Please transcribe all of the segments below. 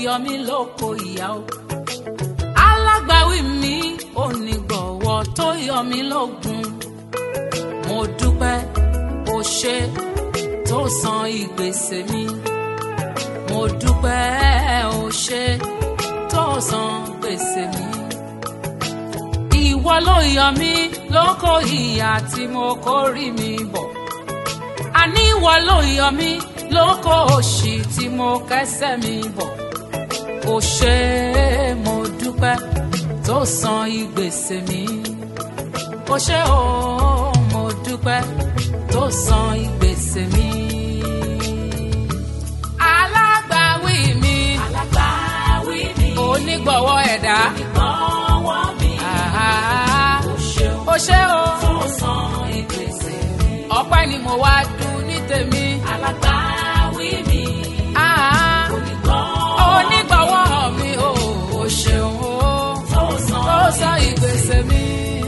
yọ mí lóko ìyà o. Alágbàwí mi onígbọ̀wọ́ tó yọ mí lógun. Mo dúpẹ́ o ṣé tó san ìgbésẹ̀ mi. Mo dúpẹ́ o ṣé tó san gbèsè mi. Ìwọ ló yọ mí lóko ìyà tí mo kórìí mi bọ̀. Àní ìwọ ló yọ mí lóko òṣì tí mo kẹ́sẹ̀ mi bọ̀. O ṣé mo dúpẹ́ tó san ìgbésẹ̀ mi. O ṣé o mo dúpẹ́ tó san ìgbésẹ̀ mi. Alágbàwí mi, alágbàwí mi, onígbọ̀wọ́ ẹ̀dá. onígbọ̀wọ́ mi. O ṣé o tó san ìgbésẹ̀ mi. ọpẹ́ ni mo wá dún ní tèmi. Alágbàwí mi, onígbọ̀wọ́ mi o ṣeun o tó san ìgbésẹ̀ mi.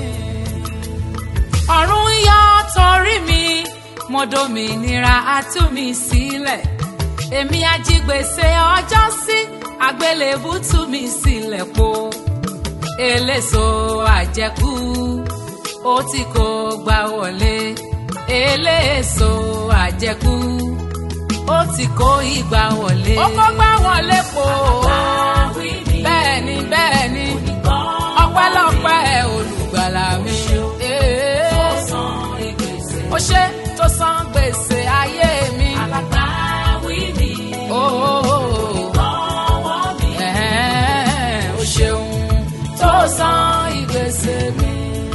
Ọ̀run yọ torí mi, mo dòmìnira a tú mi sílẹ̀. Èmi ajígbèsè ọjọ́ sí, àgbélébù tú mi sílẹ̀ po. Eléso àjẹkù ó ti kó gbà wọlé. Eléso àjẹkù ó ti kó ìgbà wọlé. Ó kó gbà wọlé po. alágbàwí mi, Bẹ́ẹ̀ni bẹ́ẹ̀ni onígbọ̀wọ́ ọpẹ́lọpẹ́ olùgbàlà mi. tó san ìgbésẹ̀ mi. Ó ṣé tó san gbèsè ayé mi. Alágbàwí mi, onígbọ̀wọ́ mi. Ó ṣeun tó san ìgbésẹ̀ mi.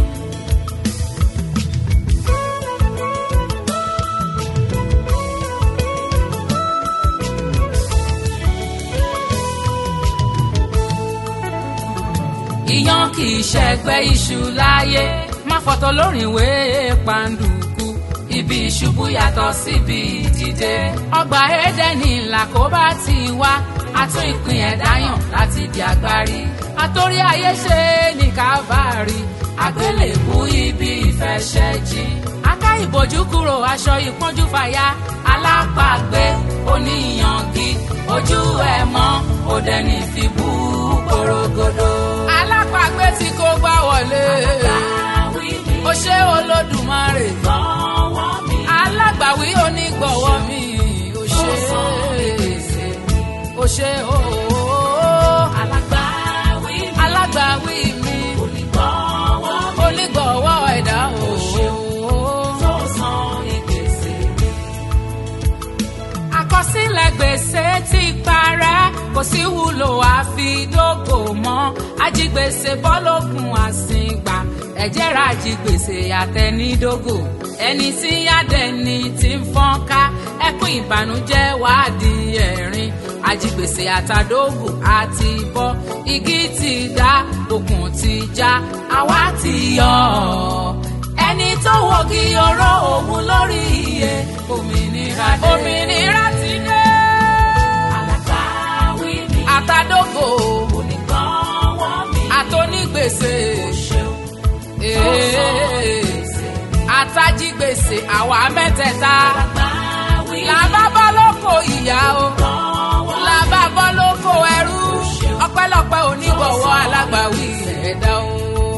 Iyán kì í ṣẹgbẹ́ iṣu láyé, má fọ̀tọ̀ lórin ìwé pàǹdùkú. Ibi ìṣubú yàtọ̀ síbi ìdìde. Ọgbà Édẹ́nì làkóbá ti wá, àtún ìpín ẹ̀dá yàn láti di agbárí. Àtórí ayé ṣe ní Kávárì, àgbélébú ibi ìfẹsẹ̀jì. Aká ìbòjú kúrò, aṣọ ìpọ́njú fàya. Alápàgbé oníyangi, ojú ẹ̀ mọ́ òdẹ̀ni fi bú gbòrògodò. Alápàgbé tí kò gbà wọlé. Alágbàwí mi, Ó ṣé Olódùmarè. onígbọ̀wọ́ mi. Alágbàwí onígbọ̀wọ́ mi. Ó Tó ṣé san ìgbésẹ̀ mi. ó ṣé ooo. Alágbàwí mi, Alágbàwí mi onígbọ̀wọ́ mi. onígbọ̀wọ́ ẹ̀dá ooo. Tó san ìgbésẹ̀ mi. Àkọsílẹ̀ gbèsè ti parẹ́, kò sí wúlò àfidógò mọ́. Ajígbèsè bọ́lógun àsìngbà, ẹ̀jẹ̀ ra ajígbèsè àtẹnidógò. Ẹni tí yádẹni ti ń fọ́nká, ẹkún ìbànújẹ́ wàá di ẹ̀rín. Ajígbèsè àtàdógò àti bọ́, igi ti dá, okùn ti já, àwa ti yọ ọ́. Ẹni tó wọ́gi oró òun lórí iye, òmìnira dé. Òmìnira ti dé. Alágbàwí mi, Àtàdógò onígbọ̀wọ́ mi. àtònígbèsè. Ṣeun tó san ìgbésẹ̀ mi. Àtàjígbèsè àwa mẹ́tẹ̀ẹ̀ta. Alágbàwí mi, Làbá bọ́ lóko ìyá o. onígbọ̀wọ́ mi. Làbá bọ́ lóko ẹrú. Ọpẹ́lọpẹ́ onígbọ̀wọ́ alágbàwí ẹ̀dá o.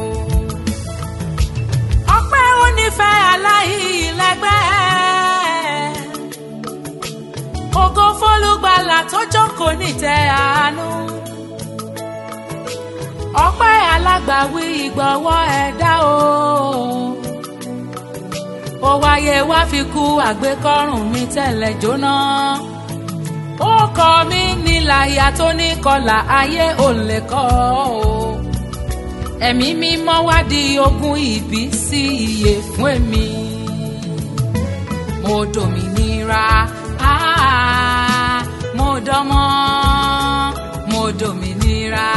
Ọpẹ́ onífẹ́ aláìlẹ́gbẹ́. Ògo fólúgbàlà tó jókòó nítẹ́ àánú. Ọpẹ́ alágbàwí ìgbọ̀wọ́ ẹ̀dá o. Ó wáyé wá fi kú àgbékọ́rùn mi tẹ́lẹ̀ jóná. Ó kọ mí níláyà tó ní kọlà ayé ò lè kọ́ o. Ẹ̀mí mímọ́ wá di ogún ìbí sí iye fún èmi. Mo dòmìnira, mo dọ́mọ, mo dòmìnira,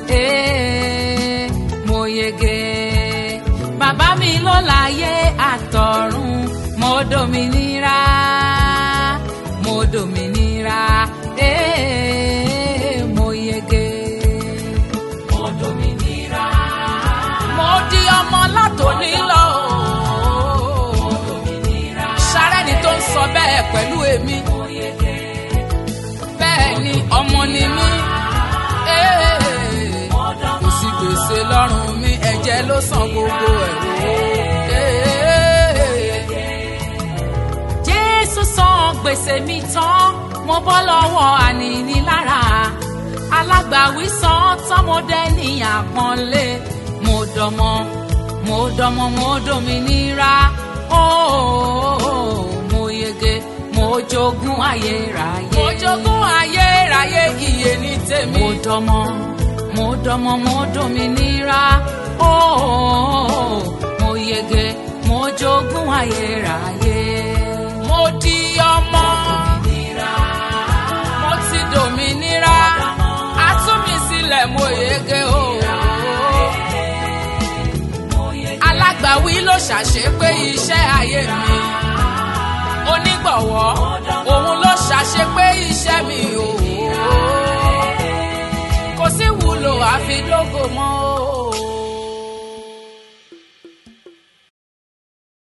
mo yege. Bàbá mi ló láyé àtọ̀run, mo dòmìnira, mo dòmìnira, mo yege. Mo dòmìnira. Mo di ọmọ látòní lọ. Mo dòmìnira. Ṣàrẹ́ni tó ń sọ bẹ́ẹ̀ pẹ̀lú èmi. Mo yege. Bẹ́ẹ̀ ni ọmọ ni mí. lọ́rùn mi ẹ̀jẹ̀ ló san gbogbo ẹ̀ wò. Jésù san gbèsè mi tán mo bọ́ lọ́wọ́ ànínílára alágbàwí san tán mo dẹ́ ní àpọ́nlé mo dọmọ mo dòmìnira mo yege mo jogún ayérayé. Mo jogún ayérayé iye ní tèmi. Mo dọmọ mo dòmìnira mo yege mo jogún ayérayé. Mo di ọmọ mo ti dòmìnira a tú mi sílẹ̀ mo yege alágbàwí ló ṣàṣepé iṣẹ́ ayé mi onígbọ̀wọ́ òun ló ṣàṣepé iṣẹ́ mi kò sí wúlò àfi lógo mọ́